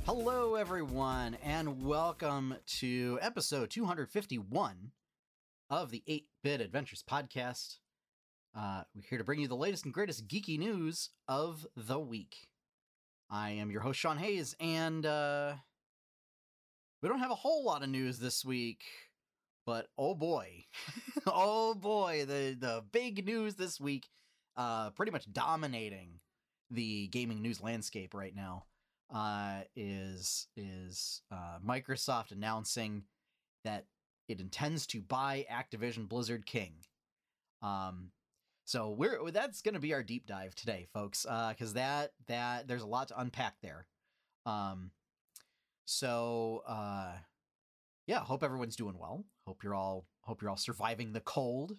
Hello, everyone, and welcome to episode 251 of the 8-Bit Adventures podcast. We're here to bring you the latest and greatest geeky news of the week. I am your host, Sean Hayes, and we don't have a whole lot of news this week, but oh boy, oh boy, the big news this week, pretty much dominating the gaming news landscape right now. Is Microsoft announcing that it intends to buy Activision Blizzard King. So that's going to be our deep dive today, folks, because that there's a lot to unpack there. Yeah, hope everyone's doing well. Hope you're all surviving the cold.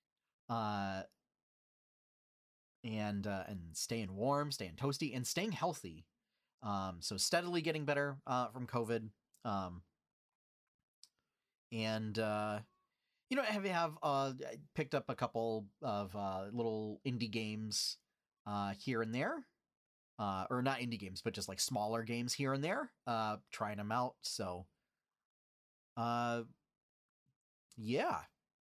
And staying warm, staying toasty, and staying healthy. So steadily getting better from COVID. Have picked up a couple of little indie games here and there. Or not indie games, but just like smaller games here and there. Trying them out. So, yeah,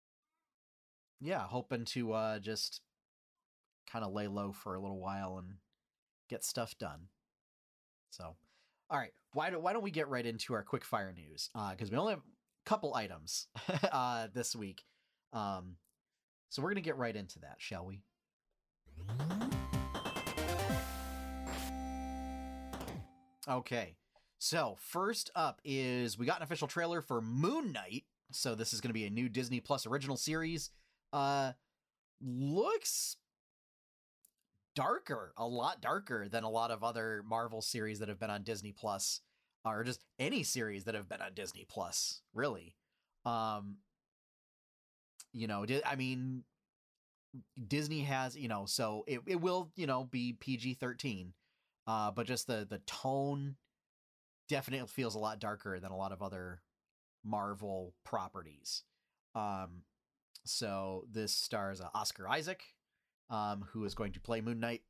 hoping to just kind of lay low for a little while and get stuff done. So, all right, why don't we get right into our quick fire news? Because we only have a couple items this week. So we're gonna get right into that, shall we? Okay. So first up is we got an official trailer for Moon Knight. So this is going to be a new Disney Plus original series. Looks darker, a lot darker than a lot of other Marvel series that have been on Disney Plus, or just any series that have been on Disney Plus, really. Disney has, so it will, be PG-13, but just the tone definitely feels a lot darker than a lot of other Marvel properties. So this stars Oscar Isaac, who is going to play Moon Knight.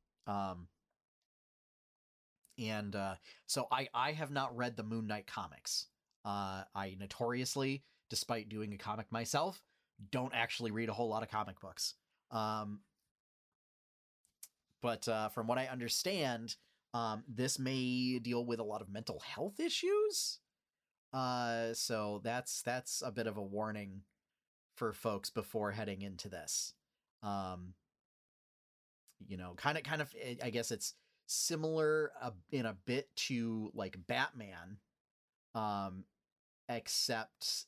So I have not read the Moon Knight comics. I notoriously, despite doing a comic myself, don't actually read a whole lot of comic books. But from what I understand, this may deal with a lot of mental health issues. So that's a bit of a warning for folks before heading into this. Kind of, I guess it's similar in a bit to like Batman, except,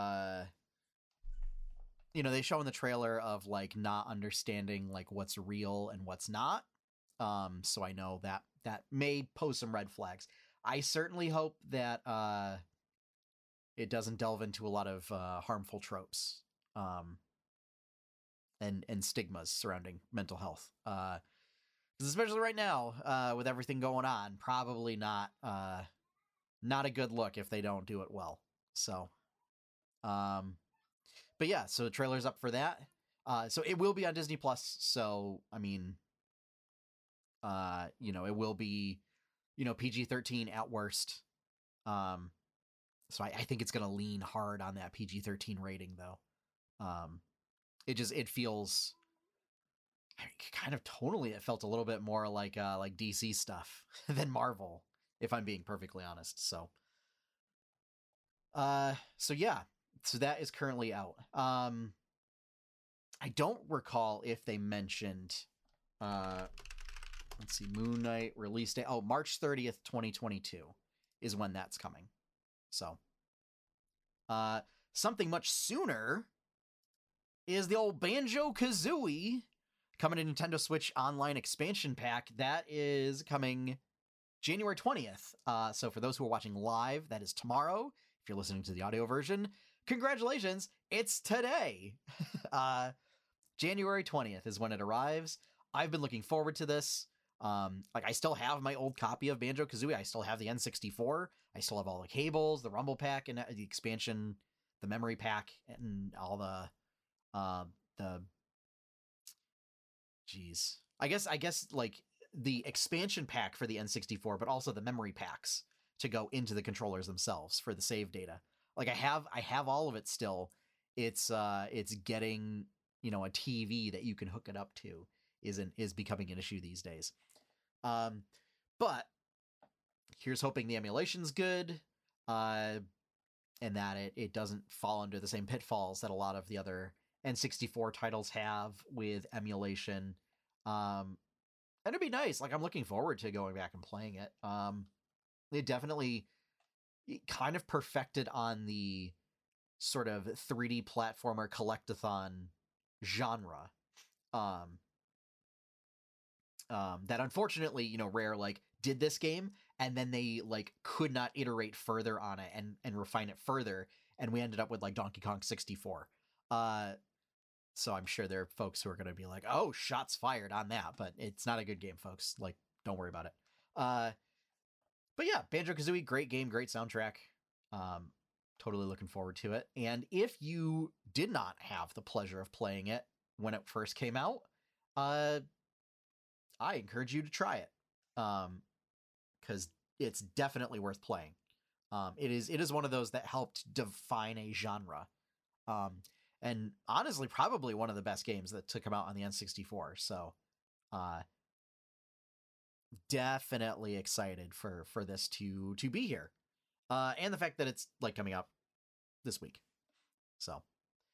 they show in the trailer of like not understanding like what's real and what's not. So I know that may pose some red flags. I certainly hope that it doesn't delve into a lot of harmful tropes. And stigmas surrounding mental health. Because especially right now, with everything going on, probably not a good look if they don't do it well. So, but yeah, so the trailer's up for that. So it will be on Disney Plus. So, I mean, it will be, PG-13 at worst. So I think it's going to lean hard on that PG-13 rating, though. It feels kind of tonally, it felt a little bit more like DC stuff than Marvel, if I'm being perfectly honest. So yeah, so that is currently out. I don't recall if they mentioned, let's see, Moon Knight release date. Oh, March 30th, 2022 is when that's coming. So, something much sooner is the old Banjo-Kazooie coming to Nintendo Switch Online expansion pack. That is coming January 20th. So for those who are watching live, that is tomorrow. If you're listening to the audio version, congratulations, it's today. January 20th is when it arrives. I've been looking forward to this. I still have my old copy of Banjo-Kazooie. I still have the N64. I still have all the cables, the Rumble Pack, and the expansion, the memory pack, and all the I guess like the expansion pack for the N64, but also the memory packs to go into the controllers themselves for the save data. Like I have all of it still. It's getting, a TV that you can hook it up to is becoming an issue these days. But here's hoping the emulation's good, and that it doesn't fall under the same pitfalls that a lot of the other N64 titles have with emulation. And it'd be nice. Like, I'm looking forward to going back and playing it. It definitely kind of perfected on the sort of 3D platformer collectathon genre. That unfortunately, Rare did this game, and then they could not iterate further on it and refine it further, and we ended up with Donkey Kong 64. So I'm sure there are folks who are going to be like, "Oh, shots fired on that," but it's not a good game, folks. Don't worry about it. But yeah, Banjo-Kazooie, great game, great soundtrack. Totally looking forward to it. And if you did not have the pleasure of playing it when it first came out, I encourage you to try it, because it's definitely worth playing. It is one of those that helped define a genre, and honestly, probably one of the best games that took come out on the N64. So, definitely excited for this to be here, and the fact that it's coming up this week. So,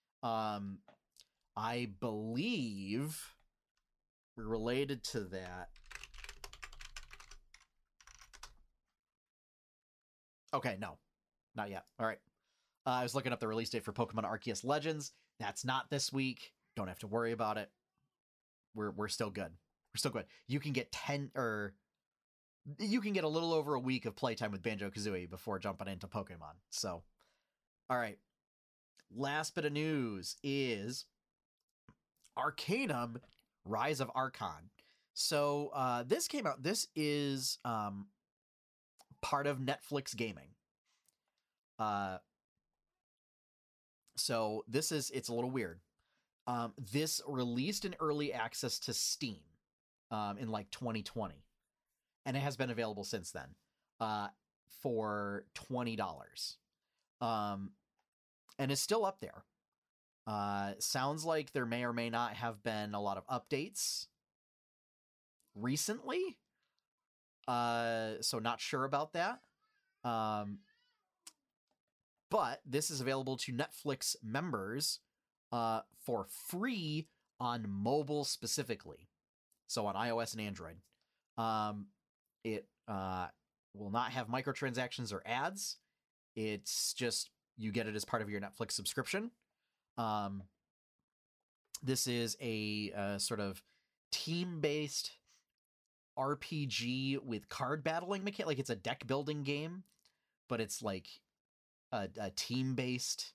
I believe related to that. Okay, no, not yet. All right. I was looking up the release date for Pokemon Arceus Legends. That's not this week. Don't have to worry about it. We're still good. We're still good. You can get you can get a little over a week of playtime with Banjo-Kazooie before jumping into Pokemon. So, all right. Last bit of news is Arcanum Rise of Archon. So this came out. This is part of Netflix Gaming. So it's a little weird. This released in early access to Steam in 2020, and it has been available since then for $20. And it's still up there. Sounds like there may or may not have been a lot of updates recently. So not sure about that. But this is available to Netflix members for free on mobile specifically. So on iOS and Android. It will not have microtransactions or ads. It's just you get it as part of your Netflix subscription. This is a sort of team-based RPG with card battling mechanic. It's a deck building game, but it's a team-based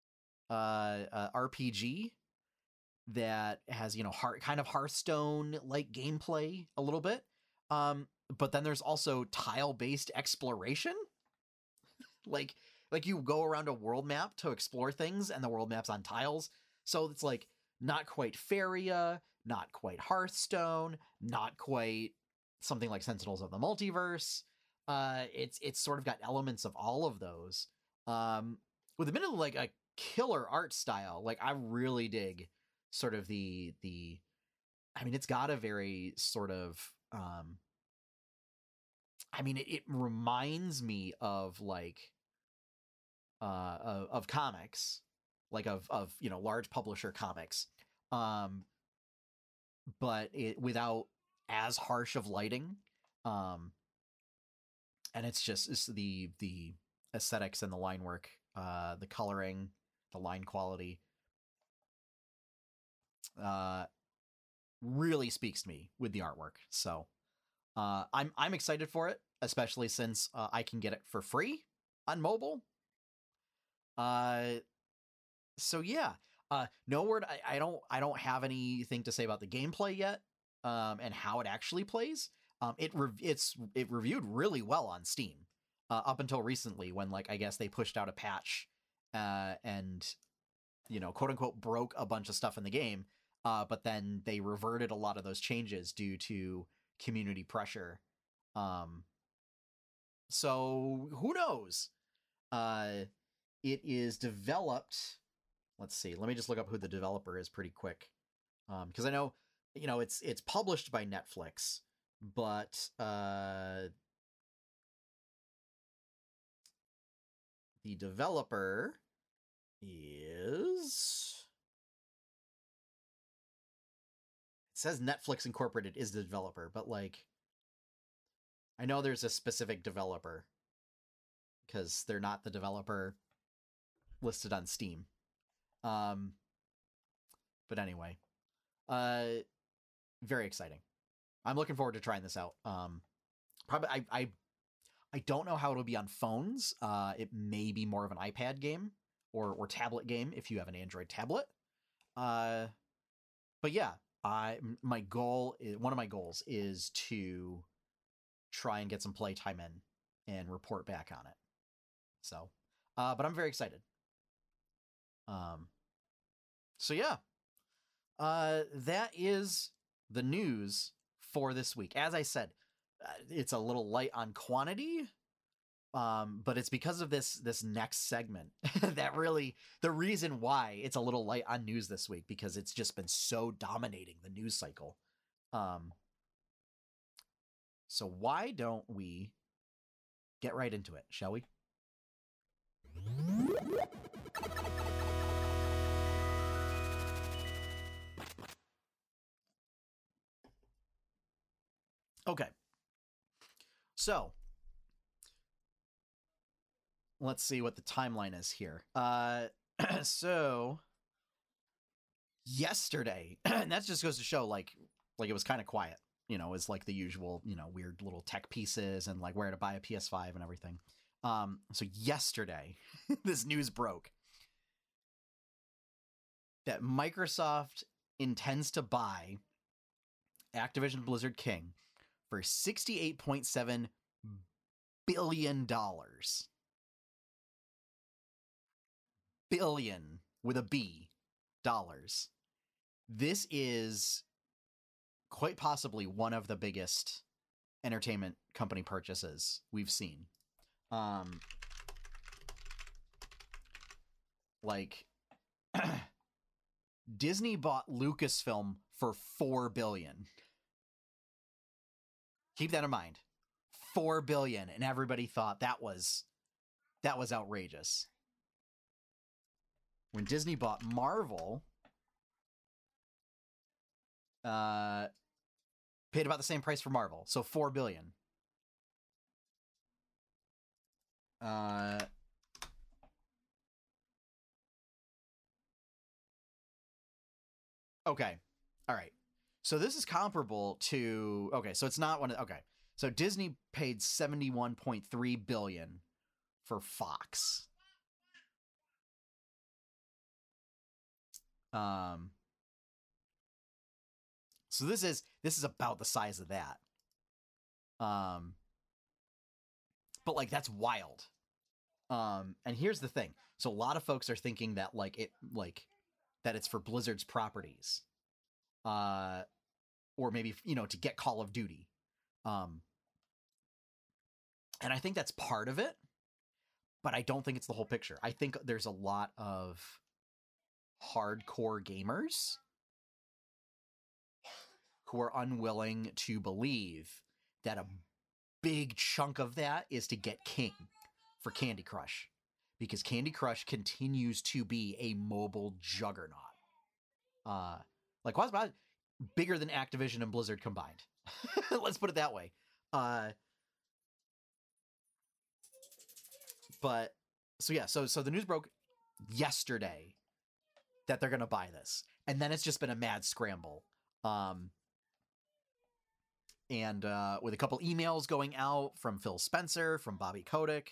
RPG that has kind of Hearthstone like gameplay a little bit. But then there's also tile-based exploration. like you go around a world map to explore things, and the world map's on tiles. So it's not quite Faria, not quite Hearthstone, not quite something like Sentinels of the Multiverse. It's sort of got elements of all of those. With a bit of a killer art style. I really dig sort of the I mean, it's got a very sort of it reminds me of of comics, of large publisher comics, but it without as harsh of lighting, and it's the aesthetics and the line work, the coloring, the line quality, really speaks to me with the artwork. So I'm excited for it, especially since I can get it for free on mobile. So yeah, no word. I don't have anything to say about the gameplay yet, and how it actually plays. It reviewed really well on Steam, up until recently when I guess they pushed out a patch, and quote unquote broke a bunch of stuff in the game. But then they reverted a lot of those changes due to community pressure. So who knows? It is developed. Let's see. Let me just look up who the developer is pretty quick, because I know, it's published by Netflix, but the developer is. It says Netflix Incorporated is the developer, but like, I know there's a specific developer because they're not the developer listed on Steam. But anyway, very exciting. I'm looking forward to trying this out. Probably I don't know how it'll be on phones. It may be more of an iPad game or tablet game if you have an Android tablet. But yeah, one of my goals is to try and get some playtime in and report back on it. So, but I'm very excited. So yeah, that is the news for this week. As I said, it's a little light on quantity, but it's because of this next segment that really the reason why it's a little light on news this week, because it's just been so dominating the news cycle. So why don't we get right into it, shall we? Okay. So, let's see what the timeline is here. So yesterday, and that just goes to show like it was kind of quiet, is like the usual, weird little tech pieces and like where to buy a PS5 and everything. So yesterday, this news broke that Microsoft intends to buy Activision Blizzard King for $68.7 billion. Billion with a B dollars. This is quite possibly one of the biggest entertainment company purchases we've seen. Like Disney bought Lucasfilm for $4 billion. Keep that in mind. $4 billion, and everybody thought that was outrageous. When Disney bought Marvel, paid about the same price for Marvel, so $4 billion. Okay. All right. So this is comparable to, okay, so it's not one of, okay. So Disney paid $71.3 billion for Fox. So this is about the size of that. But like that's wild. And here's the thing. So a lot of folks are thinking that that it's for Blizzard's properties. Or maybe, to get Call of Duty. And I think that's part of it, but I don't think it's the whole picture. I think there's a lot of hardcore gamers who are unwilling to believe that a big chunk of that is to get King for Candy Crush, because Candy Crush continues to be a mobile juggernaut. What's about bigger than Activision and Blizzard combined? Let's put it that way. But so yeah, so the news broke yesterday that they're gonna buy this, and then it's just been a mad scramble. And with a couple emails going out from Phil Spencer, from Bobby Kotick.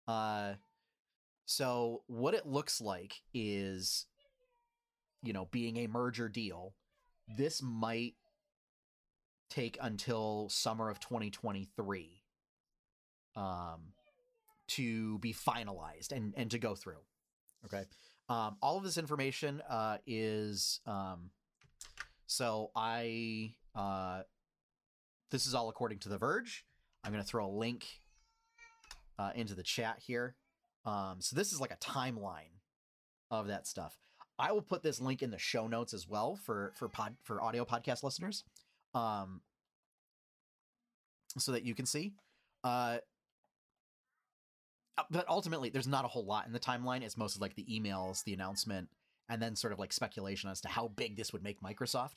So what it looks like is, being a merger deal, this might take until summer of 2023 to be finalized and to go through. Okay. All of this information is so this is all according to The Verge. I'm going to throw a link into the chat here. So this is like a timeline of that stuff. I will put this link in the show notes as well for audio podcast listeners, so that you can see. But ultimately, there's not a whole lot in the timeline. It's mostly like the emails, the announcement, and then sort of like speculation as to how big this would make Microsoft.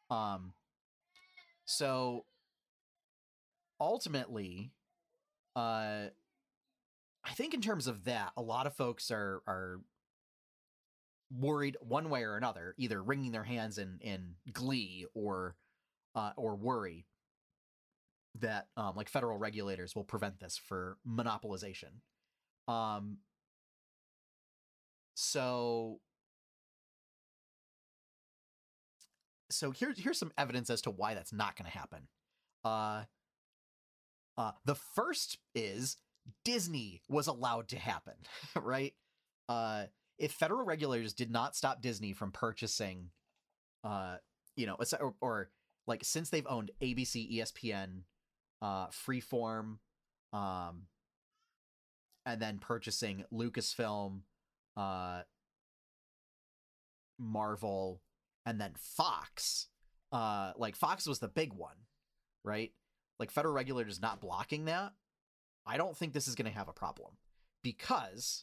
So ultimately, I think in terms of that, a lot of folks are worried one way or another, either wringing their hands in glee or worry that like federal regulators will prevent this for monopolization. So here's some evidence as to why that's not going to happen. The first is Disney was allowed to happen, right? If federal regulators did not stop Disney from purchasing, or like since they've owned ABC, ESPN, Freeform, and then purchasing Lucasfilm, Marvel, and then Fox. Like Fox was the big one, right? Like federal regulators not blocking that. I don't think this is going to have a problem because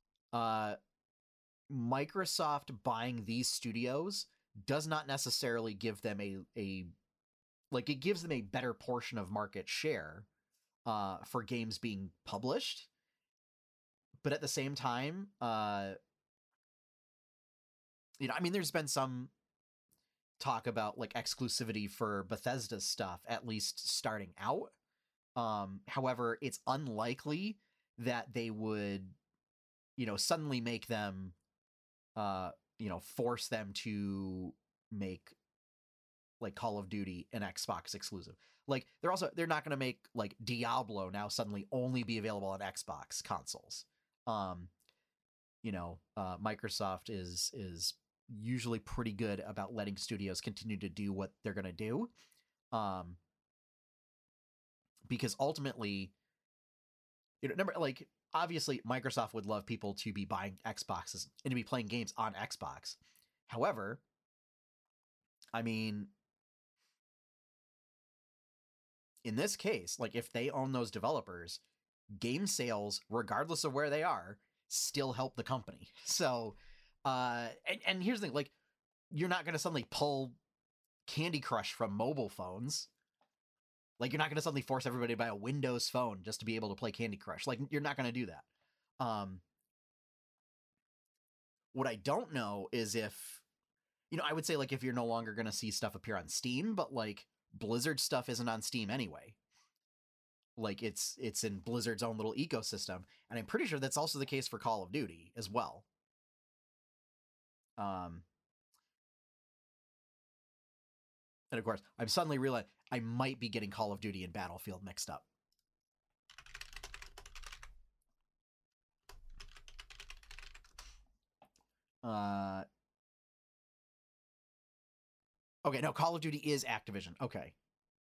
Microsoft buying these studios does not necessarily give them it gives them a better portion of market share for games being published. But at the same time, there's been some talk about like exclusivity for Bethesda's stuff, at least starting out. However, it's unlikely that they would, suddenly make them, force them to make like Call of Duty an Xbox exclusive. Like they're not going to make like Diablo now suddenly only be available on Xbox consoles. Microsoft is usually pretty good about letting studios continue to do what they're going to do. Because ultimately, obviously Microsoft would love people to be buying Xboxes and to be playing games on Xbox. However, in this case, like if they own those developers, game sales, regardless of where they are, still help the company. So, and here's the thing, like, you're not going to suddenly pull Candy Crush from mobile phones. Like, you're not going to suddenly force everybody to buy a Windows phone just to be able to play Candy Crush. Like, you're not going to do that. What I don't know is if, I would say, like, if you're no longer going to see stuff appear on Steam, but, like, Blizzard stuff isn't on Steam anyway. Like, it's in Blizzard's own little ecosystem, and I'm pretty sure that's also the case for Call of Duty as well. And of course, I'm suddenly realizing I might be getting Call of Duty and Battlefield mixed up. Okay, no, Call of Duty is Activision. Okay.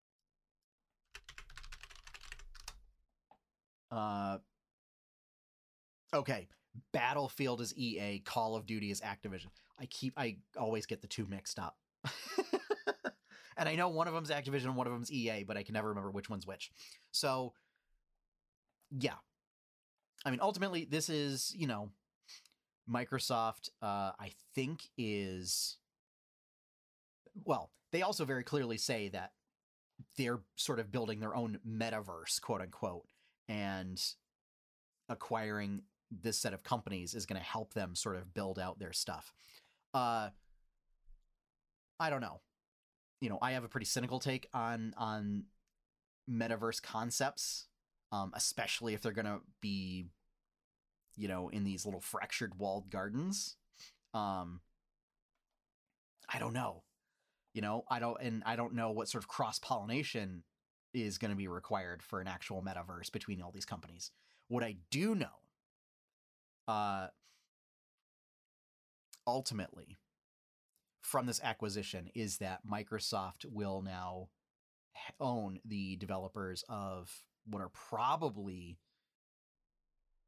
Okay, Battlefield is EA, Call of Duty is Activision. I always get the two mixed up. And I know one of them's Activision, one of them's EA, but I can never remember which one's which. So, yeah. Ultimately, this is, Microsoft, I think is... Well, they also very clearly say that they're sort of building their own metaverse, quote unquote, and acquiring this set of companies is going to help them sort of build out their stuff. I don't know. I have a pretty cynical take on metaverse concepts, especially if they're going to be, in these little fractured walled gardens. I don't know. I don't know what sort of cross-pollination is going to be required for an actual metaverse between all these companies. What I do know, ultimately, from this acquisition is that Microsoft will now own the developers of what are probably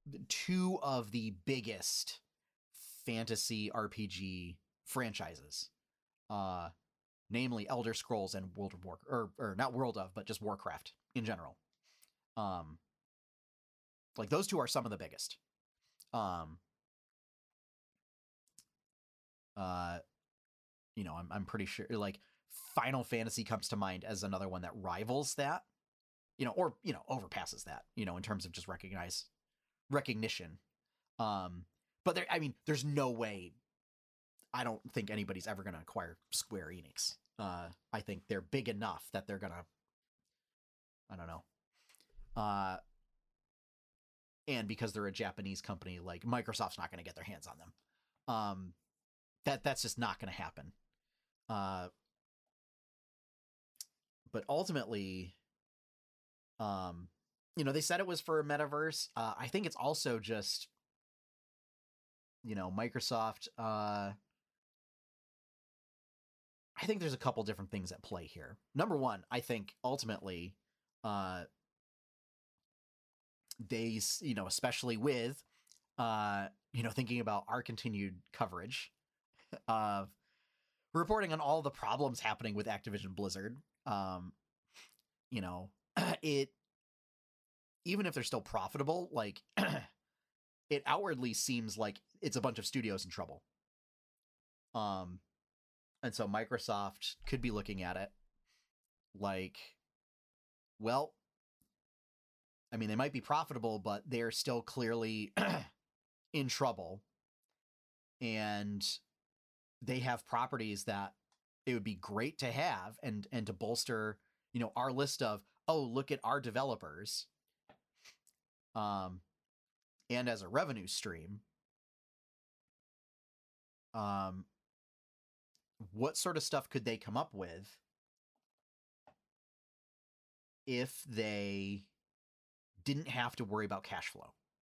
two of the biggest fantasy RPG franchises, namely Elder Scrolls and World of Warcraft, or not World of, but just Warcraft in general. Like those two are some of the biggest. You know, I'm pretty sure like Final Fantasy comes to mind as another one that rivals that, you know, or, you know, overpasses that, you know, in terms of just recognition. But there, I mean, there's no way, I don't think anybody's ever going to acquire Square Enix. I think they're big enough that they're going to, I don't know. And because they're a Japanese company, like Microsoft's not going to get their hands on them. That's just not going to happen. But ultimately, you know, they said it was for a metaverse. I think it's also just, you know, Microsoft. I think there's a couple different things at play here. Number one, I think ultimately, they, you know, especially with, you know, thinking about our continued coverage of reporting on all the problems happening with Activision Blizzard, you know, it, even if they're still profitable, like it outwardly seems like it's a bunch of studios in trouble. And so Microsoft could be looking at it like, well, I mean, they might be profitable, but they're still clearly in trouble. And they have properties that it would be great to have and to bolster, you know, our list of, oh, look at our developers. And as a revenue stream, what sort of stuff could they come up with if they didn't have to worry about cash flow?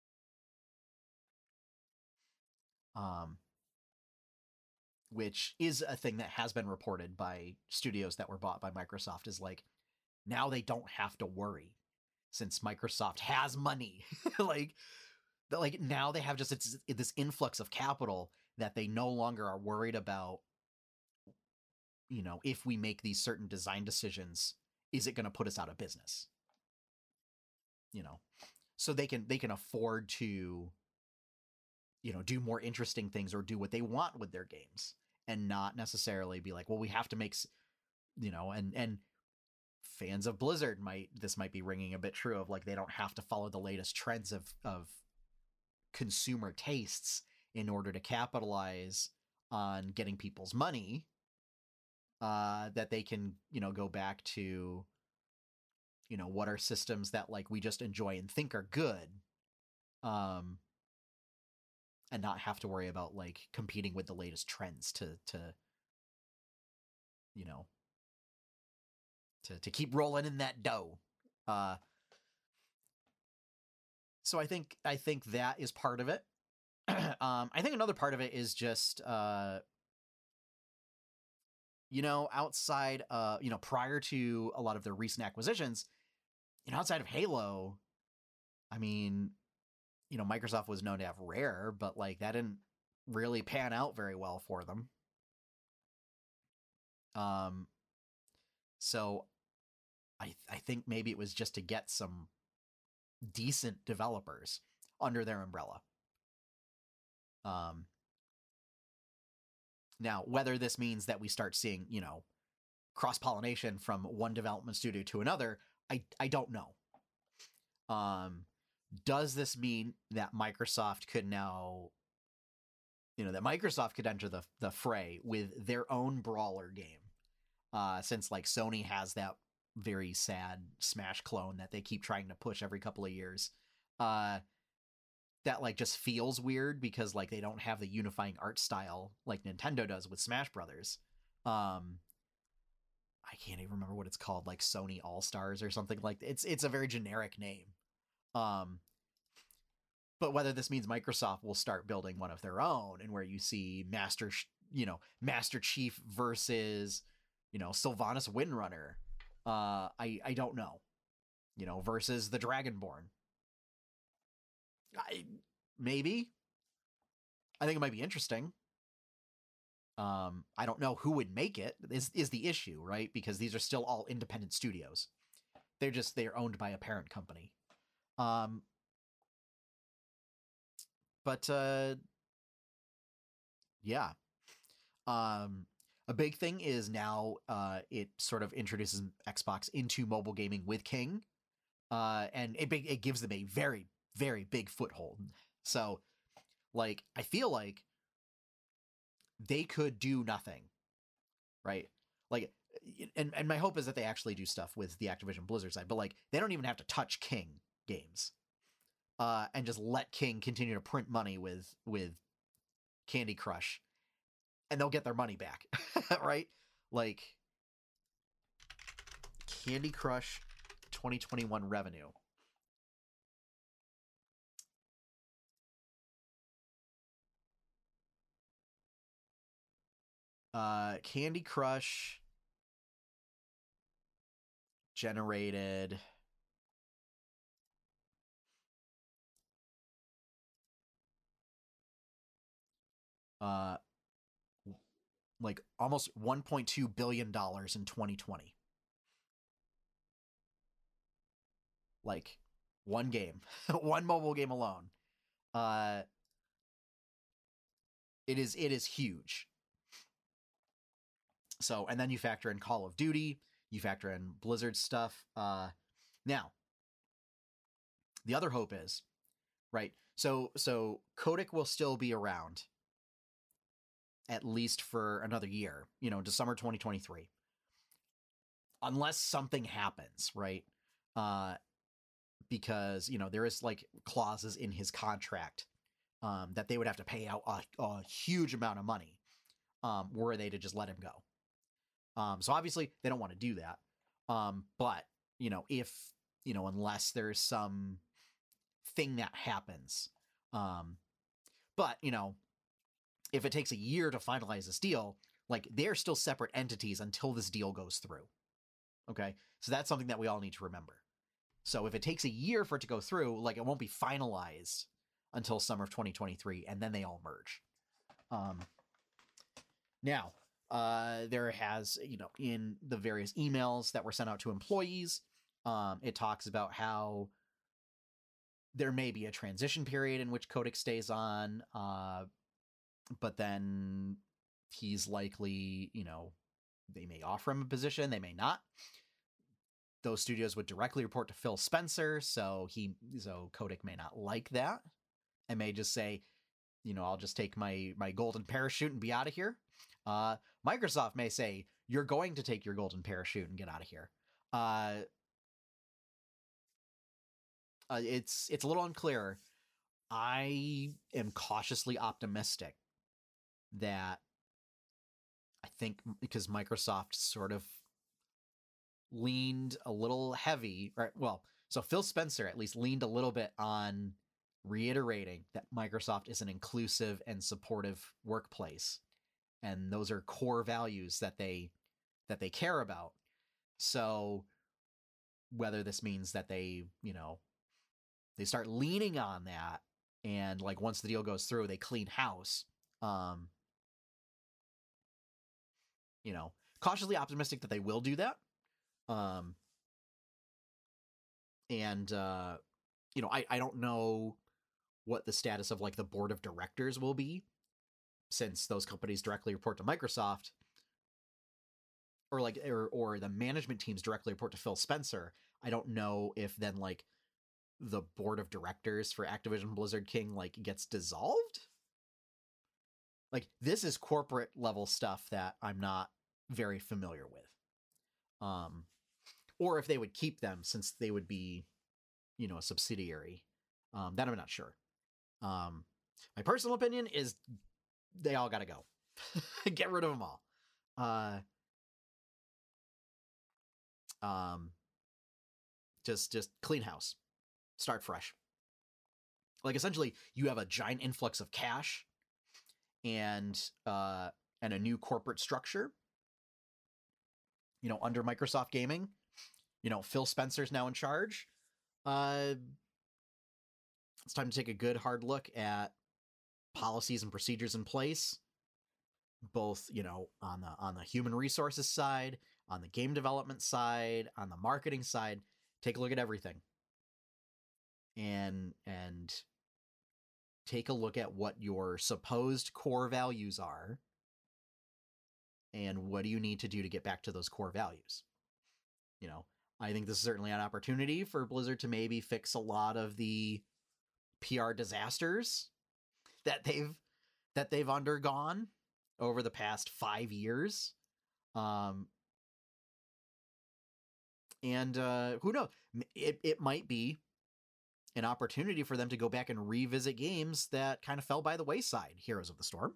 Which is a thing that has been reported by studios that were bought by Microsoft, is like, now they don't have to worry since Microsoft has money. like now they have just this influx of capital that they no longer are worried about, you know, if we make these certain design decisions, is it going to put us out of business? You know, so they can afford to, you know, do more interesting things or do what they want with their games and not necessarily be like, well, we have to make, you know, and fans of Blizzard might be ringing a bit true of like, they don't have to follow the latest trends of consumer tastes in order to capitalize on getting people's money, that they can, you know, go back to, you know, what are systems that like we just enjoy and think are good, and not have to worry about like competing with the latest trends to you know, to keep rolling in that dough. So I think that is part of it. I think another part of it is just, you know, outside, you know, prior to a lot of their recent acquisitions, you know, outside of Halo, I mean, you know, Microsoft was known to have Rare, but like that didn't really pan out very well for them. So I think maybe it was just to get some decent developers under their umbrella. Now, whether this means that we start seeing, you know, cross-pollination from one development studio to another, I don't know. Does this mean that Microsoft could now, you know, that Microsoft could enter the fray with their own brawler game? Since like Sony has that very sad Smash clone that they keep trying to push every couple of years, that like just feels weird because like they don't have the unifying art style like Nintendo does with Smash Brothers. I can't even remember what it's called, like Sony All Stars or something like that. It's a very generic name. But whether this means Microsoft will start building one of their own, and where you see Master Chief versus, you know, Sylvanas Windrunner, I don't know, you know, versus the Dragonborn. Maybe. I think it might be interesting. I don't know who would make it is the issue, right? Because these are still all independent studios. They're owned by a parent company. But yeah. A big thing is now it sort of introduces Xbox into mobile gaming with King. And it gives them a very, very big foothold. So, like, I feel like they could do nothing, right? Like, and my hope is that they actually do stuff with the Activision Blizzard side, but like, they don't even have to touch King games, and just let King continue to print money with Candy Crush, and they'll get their money back, right? Like, Candy Crush 2021 revenue. Candy Crush generated like almost $1.2 billion in 2020. Like, one game, one mobile game alone. It is huge. So, and then you factor in Call of Duty, you factor in Blizzard stuff. Now, the other hope is, right? So Kotick will still be around at least for another year, into summer 2023, unless something happens, right? Because there is like clauses in his contract that they would have to pay out a huge amount of money were they to just let him go. So obviously they don't want to do that. But if unless there's some thing that happens, but if it takes a year to finalize this deal, like, they're still separate entities until this deal goes through. Okay, so that's something that we all need to remember. So if it takes a year for it to go through, like, it won't be finalized until summer of 2023, and then they all merge. Now, there has, in the various emails that were sent out to employees, it talks about how there may be a transition period in which Kotick stays on, but then he's likely, they may offer him a position, they may not. Those studios would directly report to Phil Spencer, so Kotick may not like that, and may just say, I'll just take my golden parachute and be out of here. Microsoft may say, you're going to take your golden parachute and get out of here. It's a little unclear. I am cautiously optimistic that, I think because Microsoft sort of leaned a little heavy, right? Well, so Phil Spencer at least leaned a little bit on reiterating that Microsoft is an inclusive and supportive workplace, and those are core values that they care about. So whether this means that they start leaning on that, and like once the deal goes through, they clean house. Cautiously optimistic that they will do that. And I don't know what the status of like the board of directors will be, since those companies directly report to Microsoft, or like or the management teams directly report to Phil Spencer. I don't know if then like the board of directors for Activision Blizzard King like gets dissolved. Like, this is corporate level stuff that I'm not very familiar with. Or if they would keep them, since they would be, a subsidiary. That I'm not sure. My personal opinion is they all gotta go. Get rid of them all. Just clean house. Start fresh. Like, essentially, you have a giant influx of cash and a new corporate structure, under Microsoft Gaming. Phil Spencer's now in charge. It's time to take a good hard look at policies and procedures in place, both, on the human resources side, on the game development side, on the marketing side. Take a look at everything. And take a look at what your supposed core values are, and what do you need to do to get back to those core values. I think this is certainly an opportunity for Blizzard to maybe fix a lot of the PR disasters that they've undergone over the past 5 years. And who knows? It might be an opportunity for them to go back and revisit games that kind of fell by the wayside. Heroes of the Storm.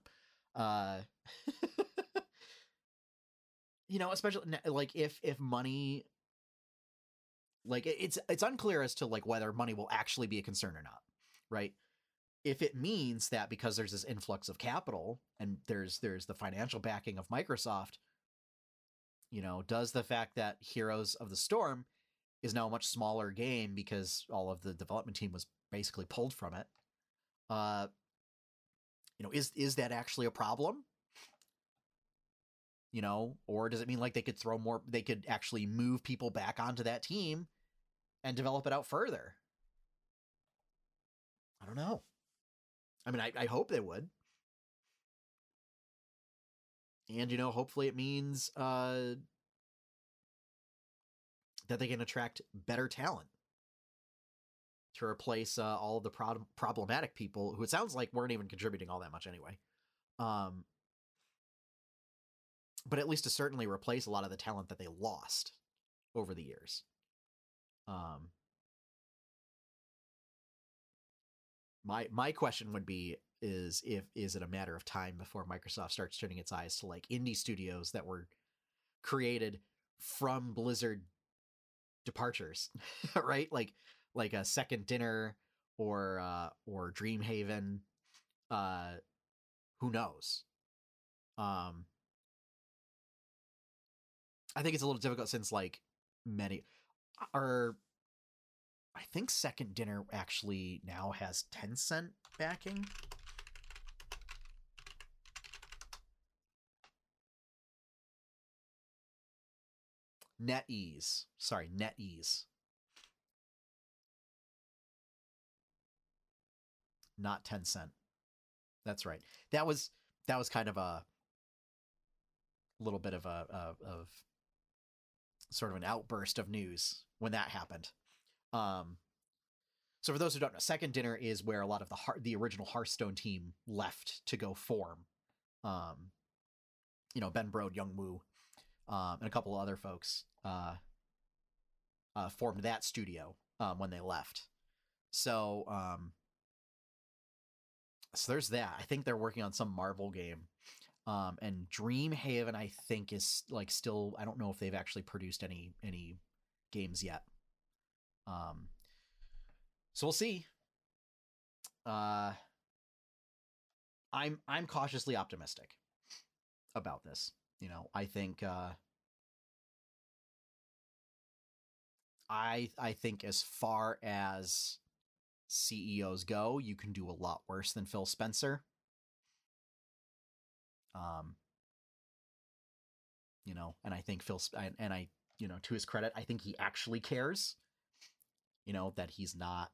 Especially like if money, like it's unclear as to like whether money will actually be a concern or not, right? If it means that because there's this influx of capital and there's the financial backing of Microsoft, does the fact that Heroes of the Storm is now a much smaller game because all of the development team was basically pulled from it, is that actually a problem? Or does it mean like they could actually move people back onto that team and develop it out further? I don't know. I mean, I hope they would. And, hopefully it means that they can attract better talent to replace all of the problematic people who it sounds like weren't even contributing all that much anyway. But at least to certainly replace a lot of the talent that they lost over the years. My question would be is it a matter of time before Microsoft starts turning its eyes to like indie studios that were created from Blizzard departures, right? Like a Second Dinner or Dreamhaven. Who knows? I think it's a little difficult since like many are. I think Second Dinner actually now has Tencent backing. NetEase. Sorry, NetEase. Not Tencent. That's right. That was kind of a little bit of of sort of an outburst of news when that happened. So for those who don't know, Second Dinner is where a lot of the original Hearthstone team left to go form. Ben Brode, Young Woo, and a couple of other folks formed that studio when they left. So there's that. I think they're working on some Marvel game. And Dreamhaven, I think, is like still. I don't know if they've actually produced any games yet. So we'll see. I'm cautiously optimistic about this. I think I think as far as CEOs go, you can do a lot worse than Phil Spencer. And I think to his credit, I think he actually cares. That he's not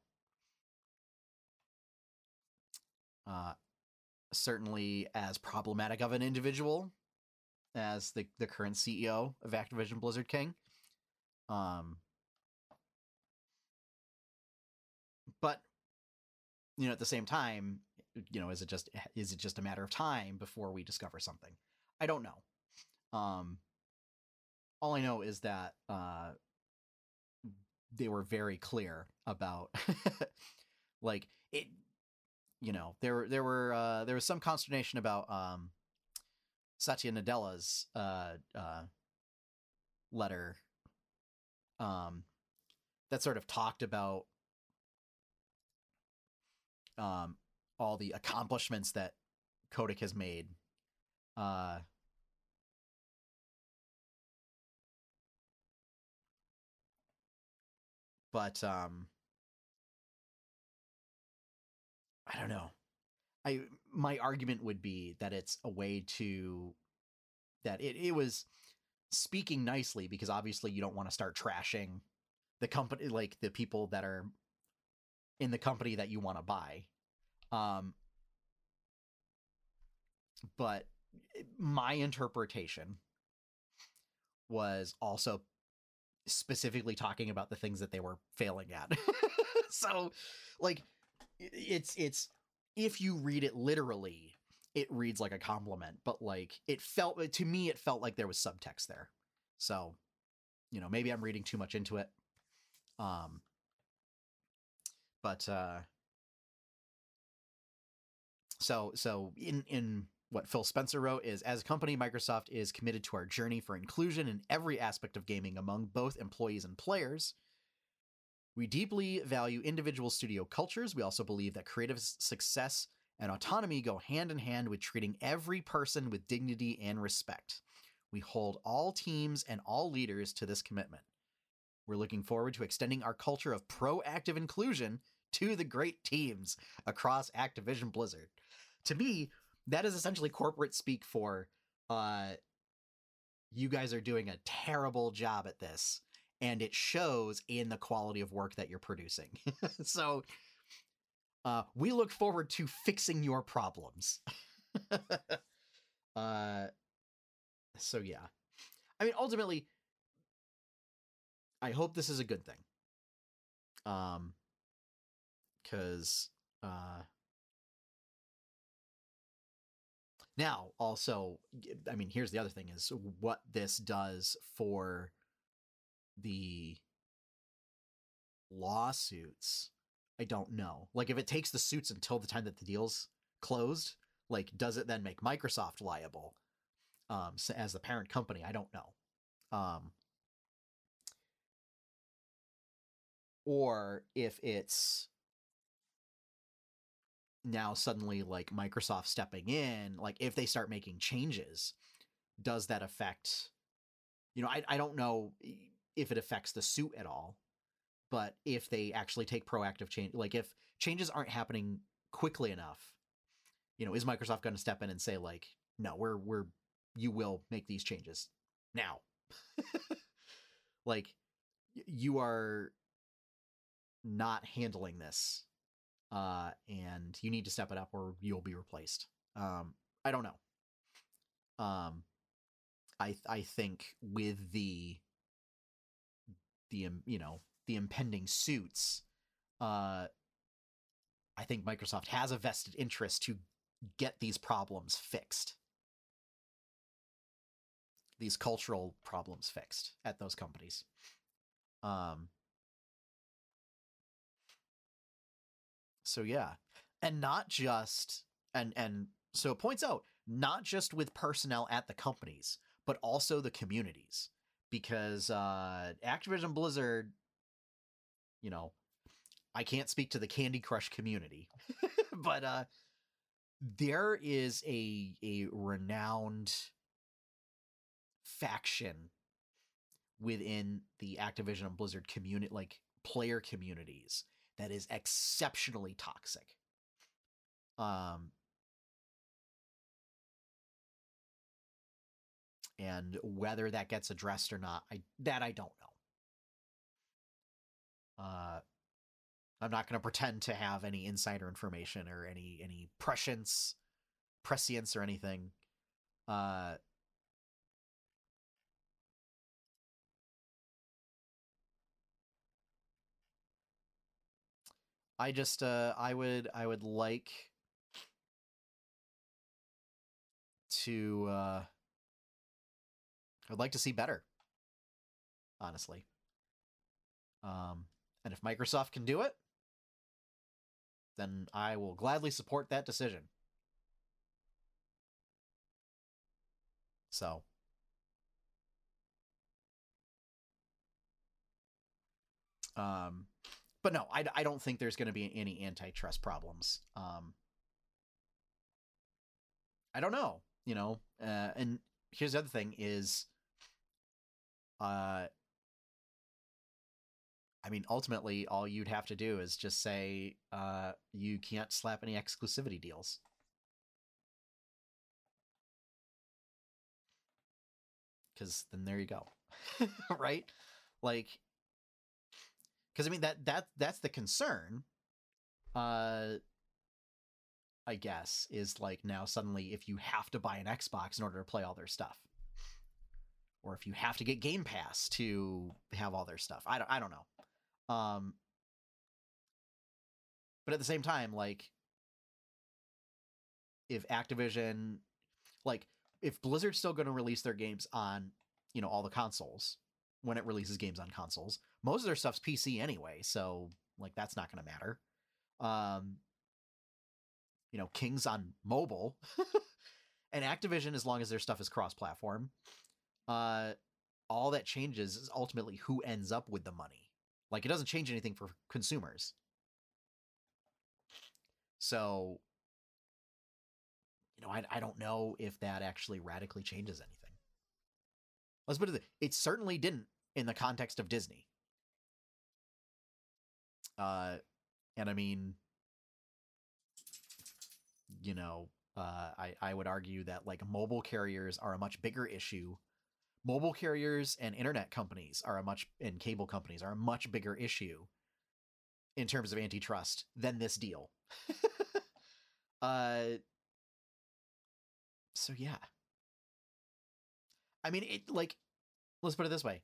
certainly as problematic of an individual as the current CEO of Activision Blizzard King. But at the same time, is it just a matter of time before we discover something? I don't know. All I know is that they were very clear about like it. There was some consternation about Satya Nadella's letter that sort of talked about all the accomplishments that Kotick has made. But I don't know. My argument would be that it's a way to that it was speaking nicely, because obviously you don't want to start trashing the company, like the people that are in the company that you want to buy. But my interpretation was also specifically talking about the things that they were failing at. So, like, it's if you read it literally, it reads like a compliment, but like it felt like there was subtext there. So, maybe I'm reading too much into it. But so in what Phil Spencer wrote is, as a company, Microsoft is committed to our journey for inclusion in every aspect of gaming among both employees and players. We deeply value individual studio cultures. We also believe that creative success and autonomy go hand in hand with treating every person with dignity and respect. We hold all teams and all leaders to this commitment. We're looking forward to extending our culture of proactive inclusion to the great teams across Activision Blizzard. To me, that is essentially corporate speak for, you guys are doing a terrible job at this, and it shows in the quality of work that you're producing. So, we look forward to fixing your problems. So yeah. I mean, ultimately, I hope this is a good thing. Because now also, I mean, here's the other thing is what this does for the lawsuits. I don't know. Like, if it takes the suits until the time that the deal's closed, like, does it then make Microsoft liable as the parent company? I don't know. Or if it's now suddenly like Microsoft stepping in, like if they start making changes, does that affect, I don't know if it affects the suit at all, but if they actually take proactive change, like if changes aren't happening quickly enough, is Microsoft going to step in and say like, no, you will make these changes now? Like, you are not handling this, and you need to step it up or you'll be replaced. I don't know. I think with the impending suits, I think Microsoft has a vested interest to get these problems fixed. These cultural problems fixed at those companies. So yeah. And not just, and so it points out, not just with personnel at the companies, but also the communities. Because Activision Blizzard, I can't speak to the Candy Crush community, but there is a renowned faction within the Activision and Blizzard community, like player communities, that is exceptionally toxic. And whether that gets addressed or not, I don't know. I'm not going to pretend to have any insider information or any prescience or anything. I just I would like to I'd like to see better, honestly. And if Microsoft can do it, then I will gladly support that decision. So, but no, I don't think there's going to be any antitrust problems. I don't know, and here's the other thing is, I mean, ultimately, all you'd have to do is just say you can't slap any exclusivity deals. Because then there you go. Right? Like, because I mean that's the concern. I guess is like now suddenly if you have to buy an Xbox in order to play all their stuff, or if you have to get Game Pass to have all their stuff. I don't know. But at the same time, like, if Activision, like, if Blizzard's still going to release their games on, all the consoles when it releases games on consoles, most of their stuff's PC anyway, so like that's not going to matter. King's on mobile, and Activision, as long as their stuff is cross-platform, all that changes is ultimately who ends up with the money. Like, it doesn't change anything for consumers. So, I don't know if that actually radically changes anything. Let's put it certainly didn't in the context of Disney. And I mean, I would argue that like mobile carriers are a much bigger issue. Mobile carriers and internet companies and cable companies are a much bigger issue in terms of antitrust than this deal. So yeah. I mean, let's put it this way.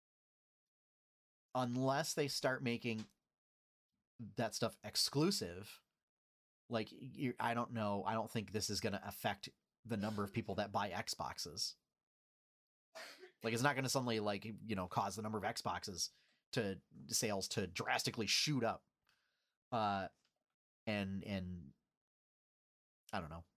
Unless they start making that stuff exclusive, like, I don't know. I don't think this is going to affect the number of people that buy Xboxes. Like, it's not going to suddenly, like, cause the number of Xboxes sales to drastically shoot up. And I don't know.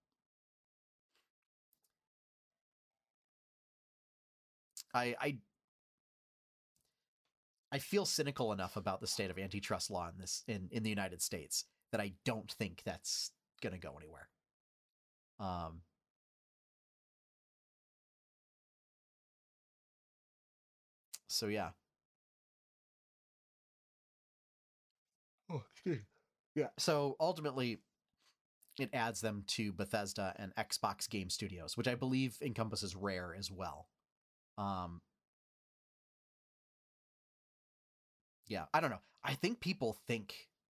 I feel cynical enough about the state of antitrust law in the United States that I don't think that's going to go anywhere. So yeah. Oh, excuse me. Yeah. So ultimately, it adds them to Bethesda and Xbox Game Studios, which I believe encompasses Rare as well. Yeah, I don't know. I think people think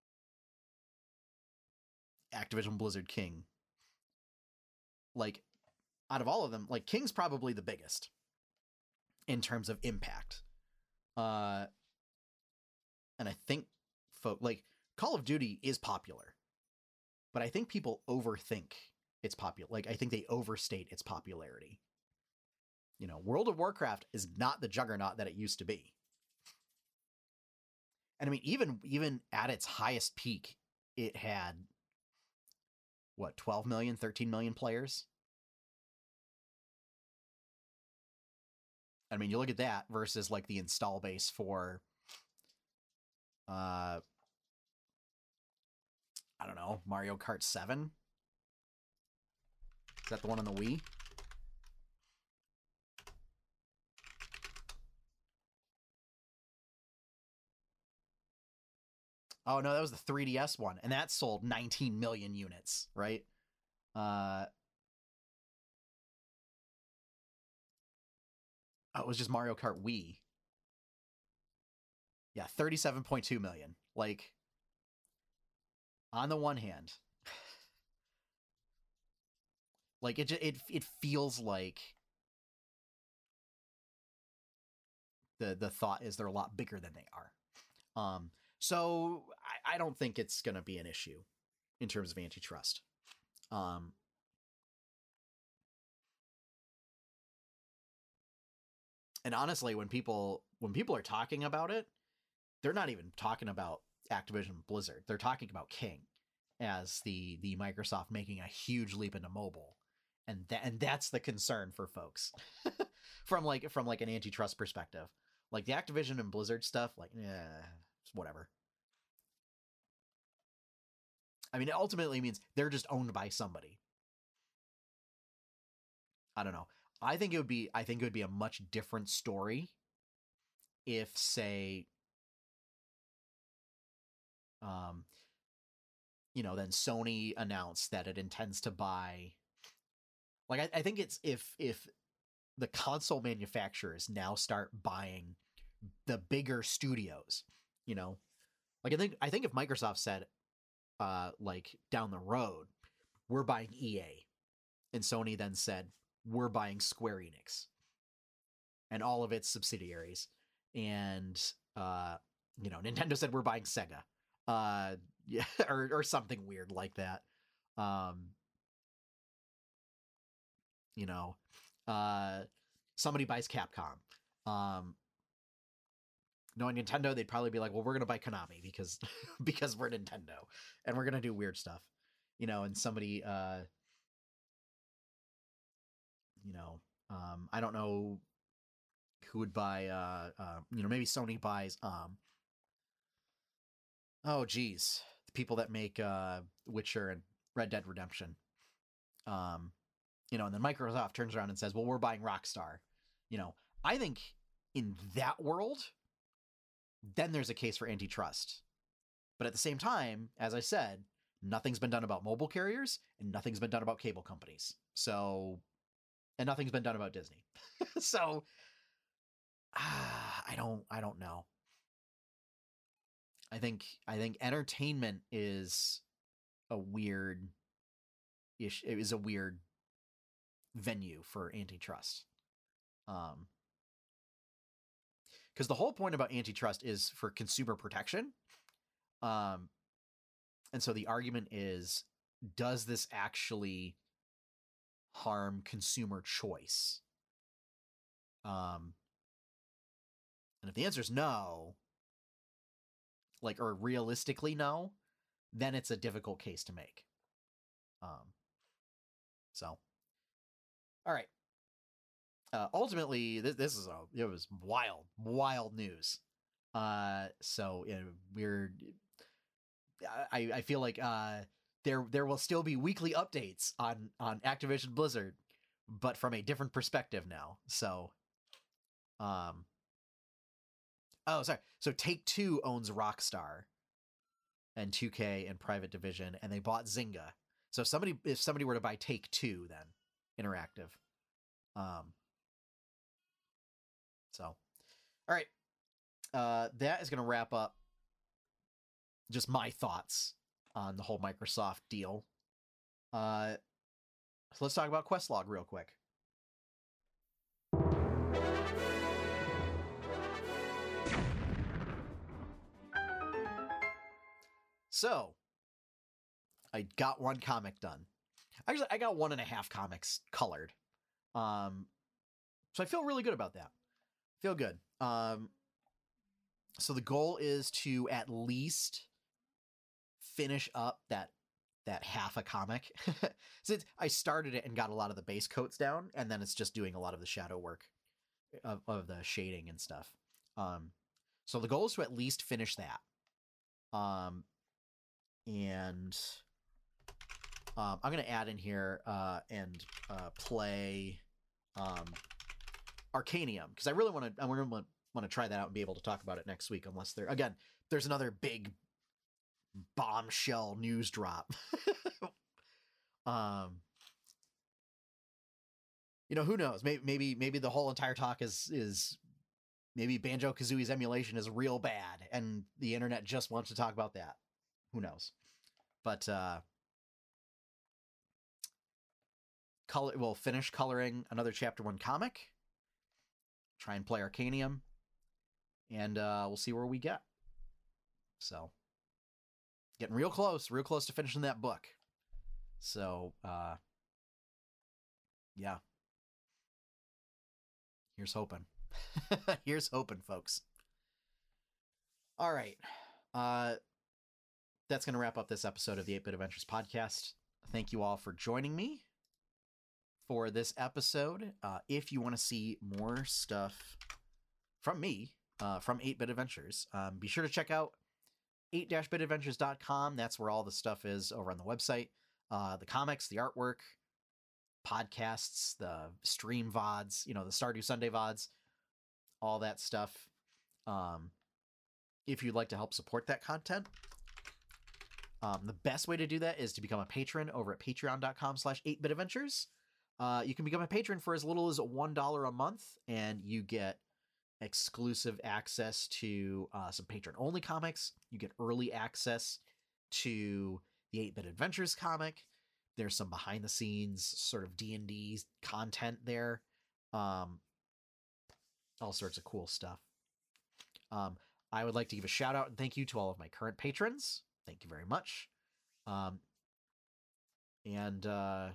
Activision Blizzard King, like, out of all of them, like, King's probably the biggest in terms of impact. And I think like Call of Duty is popular, but I think people overthink its popular. Like, I think they overstate its popularity. World of Warcraft is not the juggernaut that it used to be. And I mean, even at its highest peak, it had what, 12 million, 13 million players. I mean, you look at that versus like the install base for I don't know, Mario Kart 7. Is that the one on the Wii? Oh no, that was the 3DS one, and that sold 19 million units, right? It was just Mario Kart Wii. Yeah, 37.2 million. Like, on the one hand, like, it feels like the thought is they're a lot bigger than they are. So I don't think it's going to be an issue in terms of antitrust. And honestly, when people are talking about it, they're not even talking about Activision Blizzard. They're talking about King as the Microsoft making a huge leap into mobile, and that's the concern for folks from like an antitrust perspective. Like, the Activision and Blizzard stuff, like, whatever. I mean, it ultimately means they're just owned by somebody. I don't know. I think it would be a much different story if, say, Then Sony announced that it intends to buy. Like, I think it's if the console manufacturers now start buying the bigger studios, like I think if Microsoft said, like down the road, we're buying EA, and Sony then said we're buying Square Enix and all of its subsidiaries, and Nintendo said we're buying Sega, yeah, or something weird like that. Somebody buys Capcom. Knowing Nintendo, they'd probably be like, well, we're going to buy Konami because we're Nintendo and we're going to do weird stuff, and somebody, I don't know who would buy, maybe Sony buys, the people that make, Witcher and Red Dead Redemption. And then Microsoft turns around and says, well, we're buying Rockstar. I think in that world, then there's a case for antitrust. But at the same time, as I said, nothing's been done about mobile carriers and nothing's been done about cable companies. And nothing's been done about Disney. So I don't know. I think entertainment is a weird issue. It is a weird venue for antitrust. Because the whole point about antitrust is for consumer protection. And so the argument is, does this actually harm consumer choice? And if the answer is no, or realistically no, then it's a difficult case to make. All right. Ultimately, it was wild news. So I feel like there will still be weekly updates on Activision Blizzard, but from a different perspective now. So, sorry. So Take-Two owns Rockstar and 2K and Private Division, and they bought Zynga. So if somebody were to buy Take-Two, then Interactive. All right. That is going to wrap up just my thoughts on the whole Microsoft deal. So let's talk about Questlog real quick. So I got one comic done. Actually, I got 1.5 comics colored. So I feel really good about that. Feel good. So the goal is to at least finish up that half a comic. So I started it and got a lot of the base coats down, and then it's just doing a lot of the shadow work of the shading and stuff. So the goal is to at least finish that. And I'm going to add in here and play Arcanium, because I really want to try that out and be able to talk about it next week, unless there's another big bombshell news drop. Who knows? Maybe the whole entire talk is maybe Banjo-Kazooie's emulation is real bad and the internet just wants to talk about that. Who knows? But we'll finish coloring another Chapter 1 comic, try and play Arcanium, and we'll see where we get. So, getting real close to finishing that book. So, yeah. Here's hoping. Here's hoping, folks. All right. That's going to wrap up this episode of the 8-Bit Adventures podcast. Thank you all for joining me for this episode. If you want to see more stuff from me, from 8-Bit Adventures, be sure to check out 8-bitadventures.com. That's where all the stuff is over on the website. The comics, the artwork, podcasts, the stream VODs, the Stardew Sunday VODs, all that stuff. If you'd like to help support that content, The best way to do that is to become a patron over at patreon.com/8bitadventures. You can become a patron for as little as $1 a month, and you get exclusive access to some patron-only comics. You get early access to the 8-Bit Adventures comic. There's some behind-the-scenes sort of D&D content there. All sorts of cool stuff. I would like to give a shout out and thank you to all of my current patrons. Thank you very much. And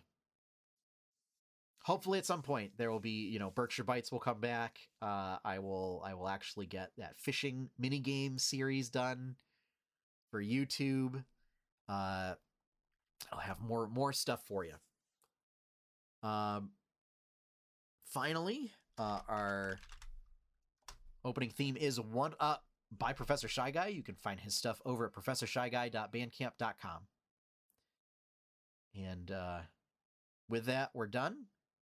hopefully at some point there will be, Berkshire Bites will come back. I will actually get that fishing mini game series done for YouTube. I'll have more stuff for you. Finally, our opening theme is One Up by Professor Shy Guy. You can find his stuff over at professorshyguy.bandcamp.com. And with that, we're done.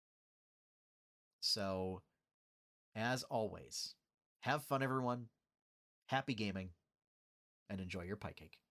So, as always, have fun, everyone. Happy gaming, and enjoy your pie cake.